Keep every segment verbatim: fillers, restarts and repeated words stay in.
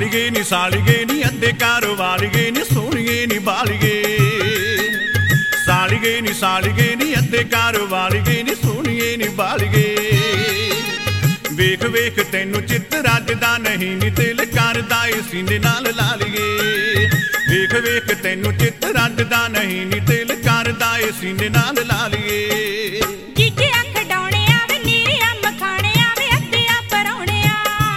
ਸਾਲੀਏ ਨੀ ਸਾਲੀਏ ਨੀ ਅੱਧੇ ਘਰ ਵਾਲੀਏ ਨੀ ਸੋਹਣੀਏ ਨੀ ਬਾਲੀਏ ਸਾਲੀਏ ਨੀ ਸਾਲੀਏ ਨੀ ਅੱਧੇ ਘਰ ਵਾਲੀਏ ਨੀ ਸੋਹਣੀਏ ਨੀ ਬਾਲੀਏ ਵੇਖ ਵੇਖ ਤੈਨੂੰ ਚਿੱਤ ਰੱਜਦਾ ਨਹੀਂ ਨੀ ਦਿਲ ਕਰਦਾ ਏ ਸੀਨੇ ਨਾਲ ਲਾ ਲਈਏ ਵੇਖ ਵੇਖ ਤੈਨੂੰ ਚਿੱਤ ਰੱਜਦਾ ਨਹੀਂ ਨੀ ਦਿਲ ਕਰਦਾ ਏ ਸੀਨੇ ਨਾਲ ਲਾ ਲਈਏ ਜੀਜੇ ਅੱਖ ਡਾਉਣੇ ਆਵੇ ਨੀਰੇ ਅੰਬ ਖਾਣੇ ਆਵੇ ਅੱਧਿਆ ਪਰੌਣਿਆ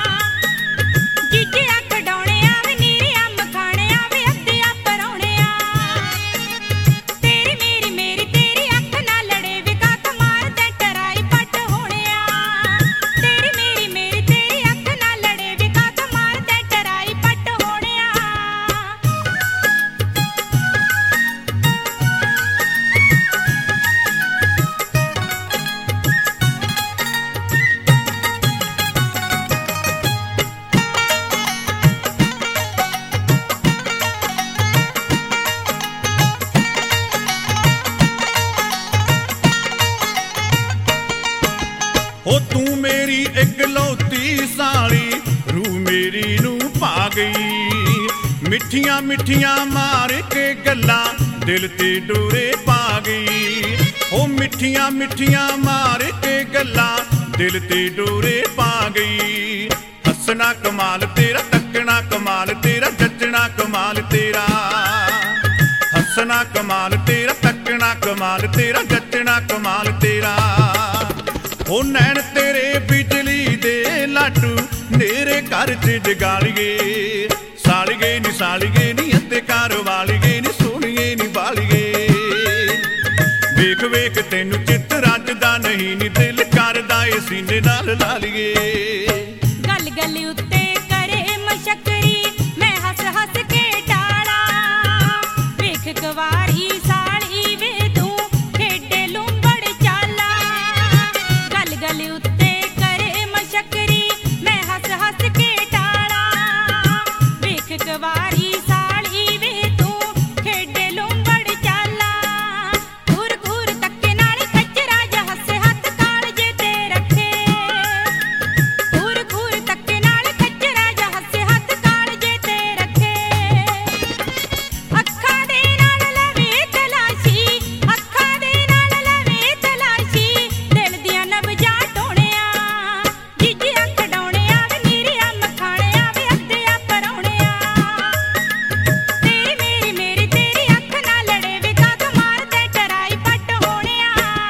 ਜੀਜੇ ਅੱਖ ਡਾਉਣੇ ਆਵੇ ਨੀਰੇ ਅੰਬ ਖਾਣੇ ਆਵੇ ਅੱਧਿਆ ਪਰੌਣਿਆ ਤੇਰੀ ਮੇਰੀ ਮੇਰੀ ਤੇਰੀ ਅੱਖ ਨਾਲ ਲੜੇ ਵੇ ਕੱਖ ਮਾਰਦਾ ਟਰਾਈ ਪੱਟ ਹੋਣਿਆ ਤੇਰੀ ਮੇਰੀ ਮੇਰੀ ਤੇਰੀ ਅੱਖ ਨਾਲ ਲੜੇ ਵੇ ਕੱਖ ਮਾਰਦਾ ਟਰਾਈ ਪੱਟ ਹੋਣਿਆ ਉਹ ਤੂੰ ਮੇਰੀ ਇਕਲੌਤੀ ਸਾਲੀ ਰੂ ਮੇਰੀ ਨੂੰ ਪਾ ਗਈ ਮਿੱਠੀਆਂ ਮਿੱਠੀਆਂ ਮਾਰ ਕੇ ਗੱਲਾਂ ਦਿਲ ਤੇ ਡੋਰੇ ਪਾ ਗਈ ਉਹ ਮਿੱਠੀਆਂ ਮਿੱਠੀਆਂ ਮਾਰ ਕੇ ਗੱਲਾਂ ਦਿਲ ਤੇ ਡੋਰੇ ਪਾ ਗਈ ਹੱਸਣਾ ਕਮਾਲ ਤੇਰਾ ਤੱਕਣਾ ਕਮਾਲ ਤੇਰਾ ਜੱਜਣਾ ਕਮਾਲ ਤੇਰਾ ਹੱਸਣਾ ਕਮਾਲ ਤੇਰਾ ਤੱਕਣਾ ਕਮਾਲ ਤੇਰਾ ਜੱਜਣਾ ਕਮਾਲ ਤੇਰਾ ਉਹ ਨੈਣ ਤੇਰੇ ਬਿਜਲੀ ਦੇ ਲਾਟੂ ਨੇਰੇ ਘਰ ਚ ਜਗਾ ਲਈਏ ਸਾਲੀਏ ਨੀ ਸਾਲੀਏ ਨੀ ਅੱਧੇ ਘਰ ਵਾਲੀਏ ਨੀ ਸੋਹਣੀਏ ਨੀ ਬਾਲੀਏ ਵੇਖ ਵੇਖ ਤੈਨੂੰ ਚਿੱਤ ਰੱਜਦਾ ਨਹੀਂ ਨੀ ਦਿਲ ਕਰਦਾ ਏ ਸੀਨੇ ਨਾਲ ਲਾ ਲਈਏ ਗੱਲ ਗੱਲ ਉੱਤੇ ਕਰੇ ਮਸ਼ਕਰੀ ਮੈਂ ਹੱਸ ਹੱਸ ਕੇ ਟਾਲਾਂ ਵੇਖ ਕੁਵਾਰੀ ਸਾਲੀ ਵੇ ਤੂੰ ਖੇਡੇ ਲੂੰਬੜ ਚਾਲਾ ਗੱਲ ਗੱਲ ਉੱਤੇ ਕਰੇ ਮਸ਼ਕਰੀ ਮੈਂ ਹੱਸ ਹੱਸ ਕੇ ਟਾਲਾਂ ਵੇਖ ਕੁਵਾਰੀ ਸਾਲੀ ਵੇ ਤੂੰ ਖੇਡੇ ਲੂੰਬੜ ਚਾਲਾ ਘੂਰ ਘੂਰ ਤੱਕੇ ਨਾਲ ਖੱਜਰਾ ਜਾ ਹੱਸੇ ਹੱਥ ਕਾਲਜੇ ਤੇ ਰੱਖੇ ਘੂਰ ਘੂਰ ਤੱਕੇ ਨਾਲ ਖੱਜਰਾ ਜਾ ਹੱਸੇ ਹੱਥ ਕਾਲਜੇ ਤੇ ਰੱਖੇ ਅੱਖਾਂ ਦੇ ਨਾਲ ਲਵੇ ਤਲਾਸ਼ੀ ਅੱਖਾਂ ਦੇ ਨਾਲ ਲਵੇ ਤਲਾਸ਼ੀ ਦਿਲ ਦੀਆਂ ਨਬਜ਼ਾਂ ਟੋਣਿਆ ਜੀਜੇ ਅੱਖ ਡਾਉਣੇ ਆਵੇ ਨੀਰੇ ਅੰਬ ਖਾਣੇ ਆਵੇ ਅੱਧਿਆ ਪਰੌਣਿਆ ਤੇਰੀ ਮੇਰੀ ਮੇਰੀ ਤੇਰੀ ਅੱਖ ਨਾਲ ਲੜੇ ਵੇ ਕੱਖ ਮਾਰਦਾ ਟਰਾਈ ਪੱਟ ਹੋਣਿਆ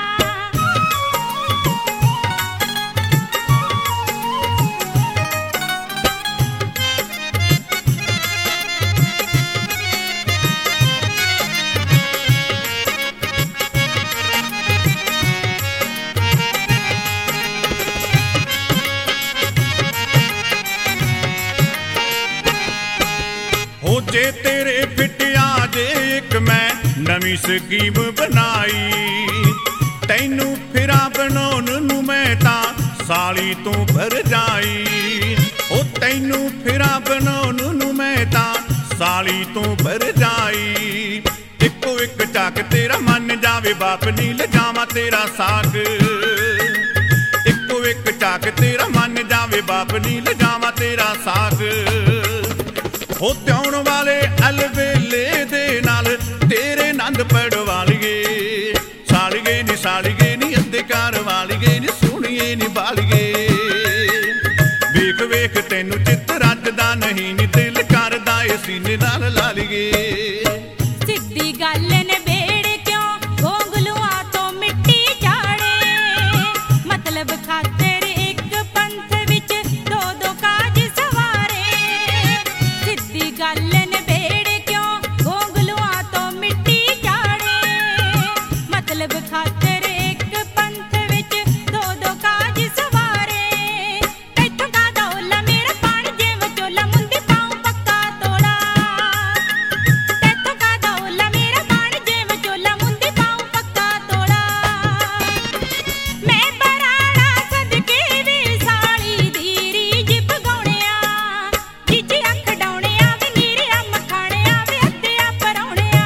ਹੋ ਜੇ ਤੇਰੇ ਫਿੱਟਿਆ ਜੇ ਇੱਕ ਮੈਂ ਨਵੀਂ ਸਕੀਮ ਬਣਾਈ ਤੈਨੂੰ ਫਿਰਾਂ ਬਣਾਉਣ ਨੂੰ ਮੈਂ ਤਾਂ ਸਾਲੀ ਤੋਂ ਭਰਜਾਈ ਉਹ ਤੈਨੂੰ ਫਿਰਾਂ ਬਣਾਉਣ ਨੂੰ ਮੈਂ ਤਾਂ ਸਾਲੀ ਤੋਂ ਭਰਜਾਈ ਇੱਕੋ ਇੱਕ ਚੱਕ ਤੇਰਾ ਮੰਨ ਜਾਵੇ ਬਾਪ ਨੀ ਲਿਜਾਵਾਂ ਤੇਰਾ ਸਾਕ ਇੱਕੋ ਇੱਕ ਚੱਕ ਤੇਰਾ ਮੰਨ ਜਾਵੇ ਬਾਪ ਨੀ ਲਿਜਾਵਾਂ ਤੇਰਾ ਸਾਕ ਹੋ ਤਿਉਣ ਵਾਲੇ ਅਲਵੇਲੇ ਦੇ ਨਾਲ ਤੇਰੇ ਨੰਦ ਪੜਵਾ ਲਈਏ ਸਾਲੀਏ ਨੀ ਸਾਲੀਏ ਨੀ ਅੱਧੇ ਘਰ ਵਾਲੀਏ ਨੀ ਸੋਹਣੀਏ ਨੀ ਬਾਲੀਏ ਵੇਖ ਵੇਖ ਤੈਨੂੰ ਚਿੱਤ ਰੱਜਦਾ ਨਹੀਂ ਨੀ ਦਿਲ ਕਰਦਾ ਏ ਸੀਨੇ ਨਾਲ ਲਾ ਲਈਏ ਸਿੱਧੀ ਗੱਲ ਨੇ ਬੇੜੇ ਕਿਉਂ ਗੋਂਗਲੂਆਂ ਤੋਂ ਮਿੱਟੀ ਝਾੜੇ ਮਤਲਬ ਖਾਤਰ ਇੱਕ ਪੰਥ ਵਿੱਚ ਦੋ ਦੋ ਕਾਜ ਸਵਾਰੇ ਸਿੱਧੀ ਗੱਲ ਨੇ ਬੇੜੇ ਕਿਉਂ ਗੋਂਗਲੂਆਂ ਤੋਂ ਮਿੱਟੀ ਝਾੜੇ ਮਤਲਬ ਖਾਤਰ ਇੱਕ ਪੰਥ ਵਿੱਚ ਦੋ ਦੋ ਕਾਜ ਸਵਾਰੇ ਤੈਥੋਂ ਕਾਹਦਾ ਓਲਾ ਮੇਰਾ ਪਾਣੀ ਜੇ ਵਿਚੋਲਾ ਮੁੰਦੀ ਪਾਉ ਪੱਕਾ ਤੋੜਾ ਤੈਥੋਂ ਕਾਹਦਾ ਓਲਾ ਮੇਰਾ ਪਾਣੀ ਜੇ ਵਿਚੋਲਾ ਮੁੰਦੀ ਪਾਉ ਪੱਕਾ ਤੋੜਾ ਮੈਂ ਬਰਾੜਾ ਸਦਕੇ ਵੇ ਸਾਲੀ ਦੀ ਰੀਝ ਪਗਾਉਣਿਆ ਜੀਜੇ ਅੱਖ ਡਾਉਣੇ ਆਵੇ ਨੀਰੇ ਅੰਬ ਖਾਣੇ ਆਵੇ ਅੱਧਿਆ ਪਰੌਣਿਆ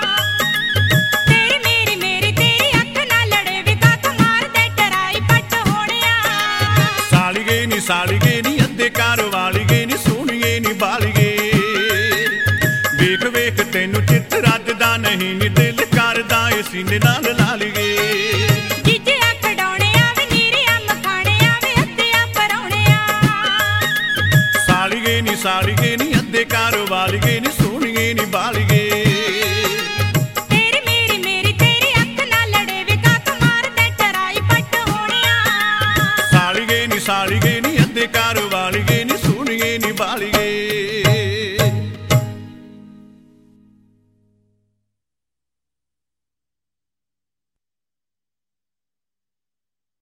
ਤੇਰੀ ਮੇਰੀ ਮੇਰੀ ਤੇਰੀ ਅੱਖ ਨਾਲ ਲੜੇ ਵੇ ਕੱਖ ਮਾਰਦਾ ਟਰਾਈ ਪੱਟ ਹੋਣਿਆ ਸਾਲੀਏ ਨੀ ਸਾਲੀਏ ਨੀ ਅੱਧੇ ਘਰ ਵਾਲੀਏ ਨੀ ਸੋਹਣੀਏ ਨੀ ਬਾਲੀਏ ਸੀਨੇ ਨਾਲ ਲਾ ਲਈਏ। ਜੀਜਿਆ ਖਡਾਉਣੇ ਆਵੇ ਨੀਰਿਆ ਮਖਾਣੇ ਆਵੇ ਅੱਧਿਆ ਪਰੌਣਿਆ। ਸਾਲੀਏ ਨੀ ਸਾਲੀਏ ਨੀ ਅੱਧੇ ਘਰ ਵਾਲੀਏ ਨੀ ਸੋਹਣੀਏ ਨੀ ਬਾਲੀਏ। ਤੇਰੀ ਮੇਰੀ ਮੇਰੀ ਤੇਰੀ ਅੱਖ ਨਾਲ ਲੜੇ ਵੇ ਕਾਕ ਮਾਰਦੇ ਚਰਾਈ ਪੱਟ ਹੋਣੀਆਂ। ਸਾਲੀਏ ਨੀ ਸਾਲੀਏ ਨੀ ਅੱਧੇ ਘਰ ਵਾਲੀਏ ਨੀ ਸੋਹਣੀਏ ਨੀ ਬਾਲੀਏ।